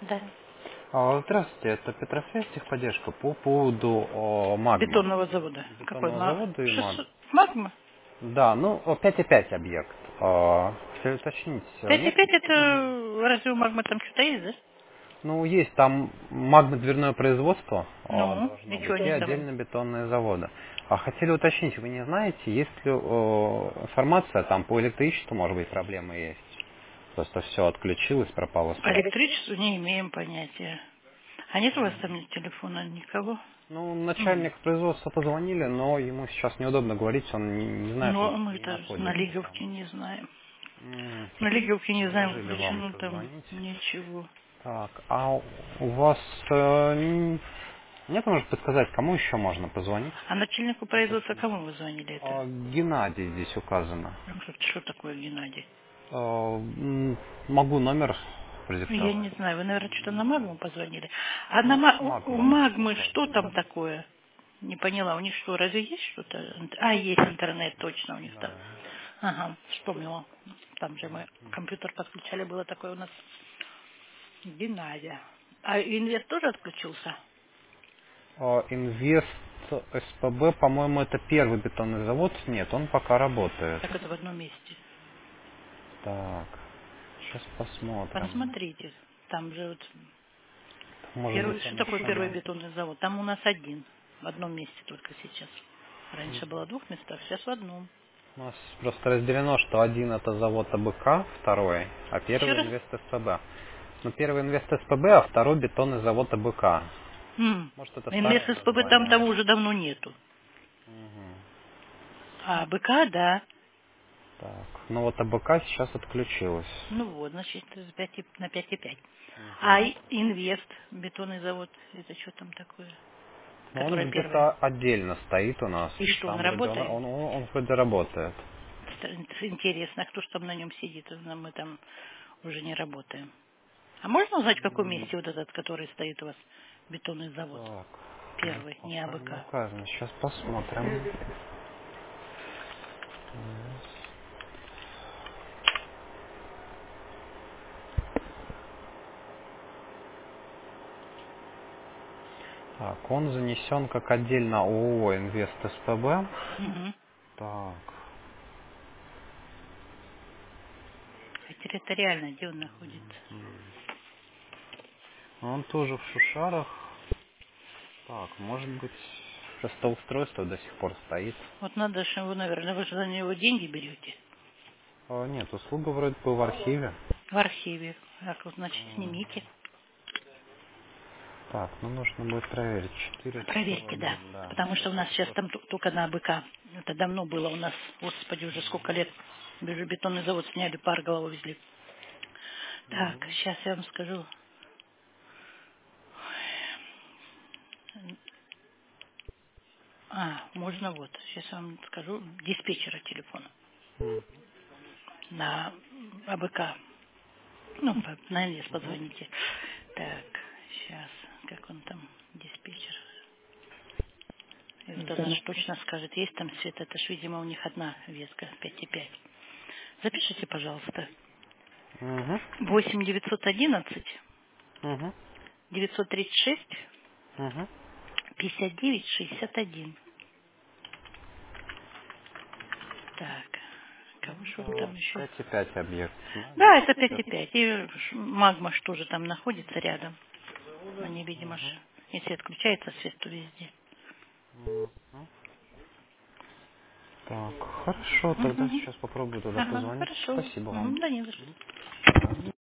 Да. Здравствуйте, это Петросвязь, техподдержка по поводу магмы. Бетонного завода. Какой? Бетонного завода и магмы. 600. Магма? Да, ну 5,5 объект. Хотел уточнить, Пять и нет? пять Мгм. это разве у магмы там что-то есть, да? Ну, есть там магмодверное производство Ну, должно ничего быть, и они там. отдельно бетонные заводы. А хотели уточнить, вы не знаете, есть ли информация там по электричеству, может быть, проблемы есть? Просто все отключилось, пропала По связь. электричеству не имеем понятия. А нет у вас там ни телефона, никого? Ну, М. начальник производства позвонили, но ему сейчас неудобно говорить, он не знает, он Ну, мы не даже на находится там. Лиговке не знаем. М, На Лиговке не знаем, Предложили вам почему там позвонить. ничего. Так, а у вас нет, может подсказать, кому еще можно позвонить? А начальнику производства кому вы звонили это? Геннадий здесь указано. Ну, что такое Геннадий? Могу номер Я не продиктовать. знаю, вы, наверное, что-то на магму позвонили. А у Магма магмы что указано. там такое? Не поняла, у них что, разве есть что-то? А, есть интернет, точно у них там. Да. Ага, вспомнила. Там же мы компьютер подключали, было такое у нас. Геннадия. А инвест тоже отключился? Инвест СПБ, по-моему, это первый бетонный завод. Нет, он пока работает. Так это в одном месте. Так, сейчас посмотрим. Посмотрите, там же вот Может первый, быть, что он такое еще первый не... бетонный завод? Там у нас один, в одном месте только сейчас. Раньше было в двух местах, сейчас в одном. У нас просто разделено, что один это завод АБК, второй, а Еще первый раз? инвест СПБ. Ну, первый инвест СПБ, а второй бетонный завод АБК. Может, это старое Инвест СПБ там название. того уже давно нету. Мгм. А БК, да. Так, ну вот АБК сейчас отключилась. Ну вот, значит, это на 5,5. А Мгм. инвест, бетонный завод, это что там такое? Но он Которое первое. где-то отдельно стоит у нас. И что, он Там вроде работает? он вроде работает. Интересно, кто ж там на нем сидит? Мы там уже не работаем. А можно узнать, в каком месте вот этот, который стоит у вас, бетонный завод? Так, ну, Первый, не пока не АБК. указано. Сейчас посмотрим. Так, он занесен как отдельно ООО «Инвест СПБ». Угу. Так, А территориально где он находится? он тоже в Шушарах. Так, может быть, просто устройство до сих пор стоит. Вот надо же его, наверное, вы же за него деньги берете. Нет, услуга вроде бы в архиве. В архиве. Так вот, значит, снимите. Так, ну нужно будет проверить. 400, Проверьте, да. да. Потому что у нас сейчас 400. там только на АБК. Это давно было у нас. Господи, уже сколько лет. Бетонный завод сняли, пар голову везли. Так, сейчас я вам скажу. Можно вот. Сейчас я вам скажу диспетчера телефона. На АБК. Ну, на НС позвоните. Так, сейчас. Как он там, диспетчер? И вот она же точно скажет, есть там свет. Это ж, видимо, у них одна ветка, 5,5. Запишите, пожалуйста. Угу, 8 911 угу, 936 угу. 59 61. Так, кого же вот там еще? 5,5 объект. Да, это 5,5. И магма что же там находится рядом. Они, видимо, если отключается свет, то везде. Так, хорошо, тогда Мгм. сейчас попробую туда Ага, позвонить. хорошо. Спасибо вам. Да не за что.